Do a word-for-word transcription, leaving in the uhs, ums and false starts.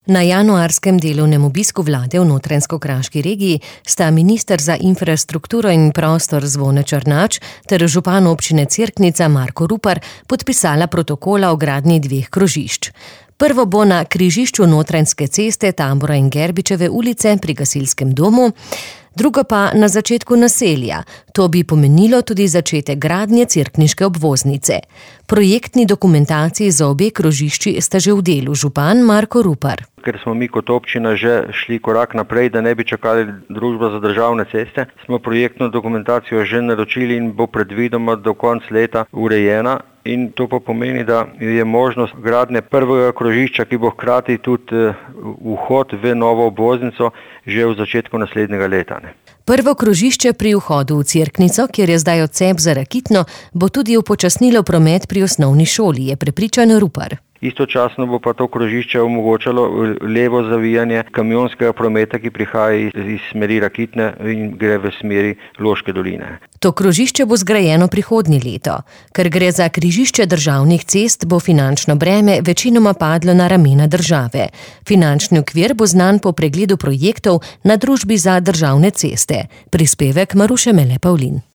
Na januarskem delovnem obisku vlade v Notranjsko-Kraški regiji sta minister za infrastrukturo in prostor Zvone Černač ter župan občine Cerknica Marko Rupar podpisala protokola o gradnji dveh krožišč. Prvo bo na križišču Notranjske ceste Tambora in Gerbičeve ulice pri gasilskem domu, drugo pa na začetku naselja. To bi pomenilo tudi začetek gradnje cerkniške obvoznice. Projektni dokumentaciji za obe krožišči sta že v delu, župan Marko Rupar. Ker smo mi kot občina že šli korak naprej, da ne bi čakali družbo za državne ceste, smo projektno dokumentacijo že naročili in bo predvidoma do konca leta urejena. In to pa pomeni, da je možnost gradnje prvega krožišča, ki bo hkrati tudi vhod v novo obvoznico, že v začetku naslednjega leta. Ne. Prvo krožišče pri vhodu v Cerknico, kjer je zdaj odcep za Rakitno, bo tudi upočasnilo promet pri osnovni šoli, je prepričan Rupar. Istočasno bo pa to krožišče omogočalo levo zavijanje kamionskega prometa, ki prihaja iz, iz smeri Rakitne in gre v smeri Loške doline. To krožišče bo zgrajeno prihodnje leto. Ker gre za križišče državnih cest, bo finančno breme večinoma padlo na ramena države. Finančni okvir bo znan po pregledu projektov na Družbi za državne ceste. Prispevek Maruše Mele Pavlin.